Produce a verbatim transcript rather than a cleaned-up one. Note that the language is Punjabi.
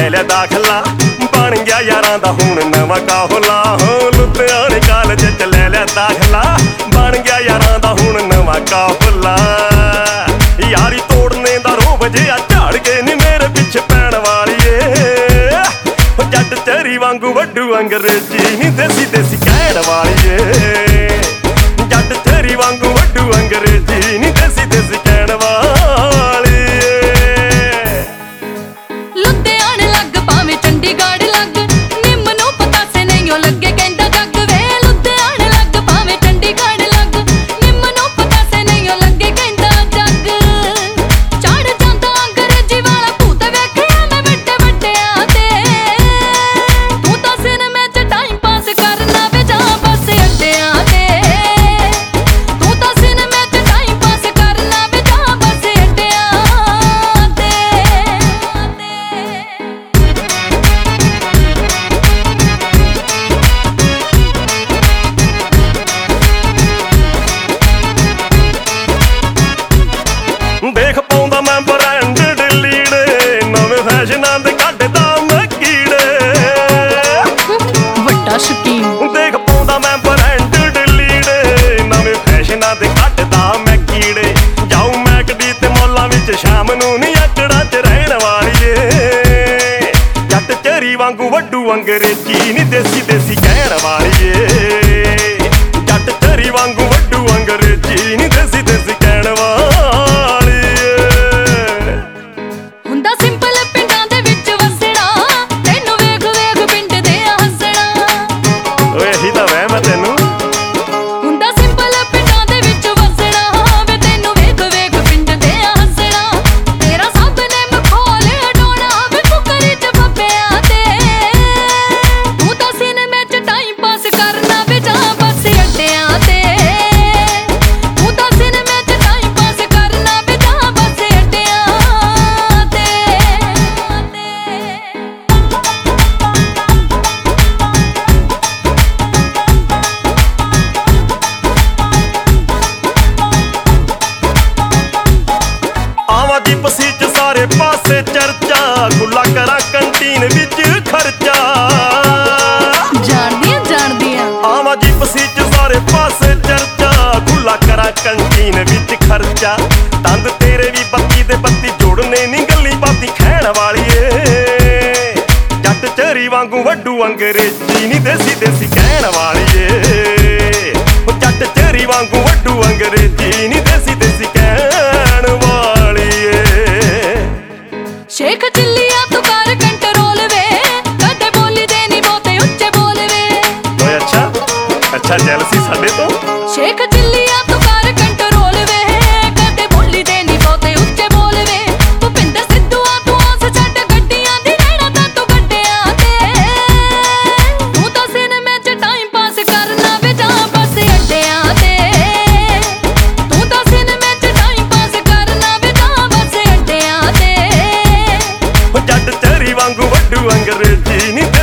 ਲੈ ਲਿਆ ਦਾਖਲਾ, ਬਣ ਗਿਆ ਯਾਰਾਂ ਦਾ ਹੁਣ ਨਵਾਂ ਕਾਫਲਾ। ਹੋ ਲੁਧਿਆਣੇ ਕਾਲਜ ਚ ਲੈ ਲਿਆ ਦਾਖਲਾ, ਬਣ ਗਿਆ ਯਾਰਾਂ ਦਾ ਹੁਣ ਨਵਾਂ ਕਾਫਲਾ। ਯਾਰੀ ਤੋੜਨੇ ਦਾ ਰੋਬ ਜਿਹਾ ਝਾੜ ਕੇ ਨੀ ਮੇਰੇ ਪਿੱਛੇ ਪੈਣ ਵਾਲੀਏ। ਜੱਟ ਚਰੀ ਵਾਂਗੂ ਵੱਡੂ ਅੰਗਰੇਜ਼ੀ ਨੀ ਦੇਸੀ ਦੇਸੀ ਕਹਿਣ ਵਾਲੀਏ। ਜੱਟ ਚਰੀ ਵਾਂਗੂ ਵੱਡੂ ਅੰਗਰੇਜ਼ੀ ਨੀ ਦੇਸੀ ਦੇਸੀ ਕਹਿਣ ਵਾਲੀਏ। ਲੁਧਿਆਣੇ ਲੱਗ ਭਾਵੇਂ ਚੰਡੀਗੜ੍ਹ ਲੱਗ, ਨਿੰਮ ਨੂੰ ਪਤਾਸੇ ਨਹੀਂ ਓ ਲੱਗੇ ਕਹਿੰਦਾ ਜੱਗ ਵੇ। ਲੁਧਿਆਣੇ ਲੱਗ ਭਾਵੇਂ ਚੰਡੀਗੜ੍ਹ ਲੱਗ, ਨਿੰਮ ਨੂੰ ਪਤਾਸੇ ਨਹੀਂ ਓ ਲੱਗੇ ਕਹਿੰਦਾ ਜੱਗ। ਚੜ ਜਾਂਦਾ ਅੰਗਰੇਜ਼ੀ ਵਾਲਾ ਭੂਤ ਵੇਖਿਆ ਮੈਂ ਵੱਡੇ ਵੱਡਿਆਂ ਤੇ। ਤੂੰ ਤਾਂ ਸਿਨੇਮੇ ਚ ਟਾਈਮ ਪਾਸ ਕਰਨਾ ਵੇ ਜਾਂ ਬੱਸ ਅੱਡਿਆਂ ਤੇ। ਤੂੰ ਤਾਂ ਸਿਨੇਮੇ ਚ ਟਾਈਮ ਪਾਸ ਕਰਨਾ ਵੇ ਜਾਂ ਬੱਸ ਅੱਡਿਆਂ ਤੇ। ਦੇਖ ਪਾਉਂਦਾ ਮੈਂ ਬ੍ਰਾਂਡਡ ਲੀੜੇ, ਨਵੇਂ ਫੈਸ਼ਨਾਂ ਦੇ ਕੱਢਦਾ ਮੈਂ ਕੀੜੇ। ਵੱਡਾ ਸ਼ੌਕੀਨ ਦੇਖ ਪਾਉਂਦਾ ਮੈਂ ਬ੍ਰਾਂਡਡ ਲੀੜੇ, ਨਵੇਂ ਫੈਸ਼ਨਾਂ ਦੇ ਕੱਢਦਾ ਮੈਂ ਕੀੜੇ। ਜਾਊ ਮੈਕਡੀ ਤੇ ਮੌਲਾਂ ਵਿੱਚ ਸ਼ਾਮ ਨੂੰ ਨੀ ਅਕੜਾਂ ਚ ਰਹਿਣ ਵਾਲੀਏ। ਜੱਟ ਚਰੀ ਵਾਂਗੂ ਵੱਡੂ ਅੰਗਰੇਜ਼ੀ ਨੀ ਦੇਸੀ ਦੇਸੀ ਕਹਿਣ ਵਾਲੀਏ। ਜੱਟ ਚਰੀ ਵਾਂਗੂ ਵੱਡੂ ਅੰਗਰੇਜ਼ੀ ਨੀ ਦੇਸੀ ਦੇਸੀ ਕਹਿਣ ਵਾਲੀਏ। ਹੁੰਦਾ ਸਿੰਪਲ ਪਿੰਡਾਂ ਦੇ ਵਿੱਚ ਵਸਣਾ, ਤੈਨੂੰ ਵੇਖ ਵੇਖ ਪਿੰਡ ਦੇ ਹੱਸਣਾ। ਓਏ ਇਹੀ ਤਾਂ ਵਹਿਮ ਆ ਤੈਨੂੰ। ਹੁੰਦਾ ਸਿੰਪਲ ਪਿੰਡਾਂ ਦੇ ਵਿੱਚ ਵਸਣਾ, ਵੇ ਤੈਨੂੰ ਵੇਖ ਵੇਖ ਪਿੰਡ ਦੇ ਹੱਸਣਾ। ਤੇਰਾ ਸਭ ਨੇ ਮਖੌਲ ਉਡਾਉਣਾ ਵੇ ਕੁਕਰੀ ਚ ਬੱਬਿਆਂ ਤੇ। ਤੂੰ ਤਾਂ ਸਿਨੇਮੇ ਚ ਟਾਈਮ ਪਾਸ ਕਰਨਾ ਵੇ ਜਾਂ ਬੱਸ ਅੱਡਿਆਂ ਤੇ। ਤੂੰ ਤਾਂ ਸਿਨੇਮੇ ਚ ਟਾਈਮ ਪਾਸ ਕਰਨਾ ਵੇ ਜਾਂ ਬੱਸ ਅੱਡਿਆਂ ਤੇ। ਆਵਾਂ ਦੀ ਪਸੀ ਚ ਸਾਰੇ ਪਾਸੇ ਚਰਚਾ, ਖੁੱਲਾ ਕਰਾਂ ਕੰਟੀਨ ਵਿੱਚ ਖਰਚਾ। ਜਾਣਦੀਆਂ ਜਾਣਦੀਆਂ ਆਵਾਂ ਦੀ ਪਸੀ ਚ ਸਾਰੇ ਪਾਸੇ ਚਰਚਾ, ਖੁੱਲਾ ਕਰਾਂ ਕੰਟੀਨ ਵਿੱਚ ਖਰਚਾ। ਦੰਦ ਤੇਰੇ ਵੀ ਬੱਤੀ ਦੇ ਬੱਤੀ ਜੋੜਨੇ ਨੀ ਗੱਲੀ ਬਾਤੀ ਖੈਣ ਵਾਲੀਏ। ਜੱਟ ਚਰੀ ਵਾਂਗੂ ਵੱਡੂ ਅੰਗਰੇਜ਼ੀ ਨੀ ਦੇਸੀ ਦੇਸੀ ਕਹਿਣ ਵਾਲੀਏ। ਜੱਟ ਚਰੀ ਵਾਂਗੂ ਵੱਡੂ ਅੰਗਰੇਜ਼ੀ ਨੀ ਦੇਸੀ ਦੇਸੀ ਕਹਿਣ ਵਾਲੀਏ। ਸ਼ੇਖ ਚਿੱਲੀਆ ਤੂੰ ਕਰ ਕੰਟਰੋਲ ਵੇ, ਕਦੇ ਬੋਲੀ ਦੇ ਨੀ ਬਹੁਤੇ ਉੱਚੇ ਬੋਲ ਵੇ। ਓਏ ਅੱਛਾ ਅੱਛਾ ਜੈਲਸੀ ਸਾਡੇ ਤੋਂ। ਸ਼ੇਖ ਚਿੱਲੀਆ ਤੂੰ ਕਰ ਕੰਟਰੋਲ ਵੇ, ਕਦੇ ਬੋਲੀ ਦੇ ਨੀ ਬਹੁਤੇ ਉੱਚੇ ਬੋਲ ਵੇ। ਭੁਪਿੰਦਰ ਸਿੱਧੂਆ ਤੂੰ ਆਸ ਛੱਡ ਗੱਡੀਆਂ ਦੀ, ਰਹਿਣਾ ਤਾਂ ਤੂੰ ਗੱਡਿਆਂ ਤੇ। ਤੂੰ ਤਾਂ ਸਿਨੇਮੇ ਚ ਟਾਈਮ ਪਾਸ ਕਰਨਾ ਵੇ ਜਾਂ ਬੱਸ ਅੱਡਿਆਂ ਤੇ। ਤੂੰ ਤਾਂ ਸਿਨੇਮੇ ਚ ਟਾਈਮ ਪਾਸ ਕਰਨਾ ਵੇ ਜਾਂ ਬੱਸ ਅੱਡਿਆਂ ਤੇ। ਜੱਟ ਚਰੀ ਵਾਂਗੂ ਵੱਡੂ ਅੰਗਰੇਜ਼ੀ ਨੀ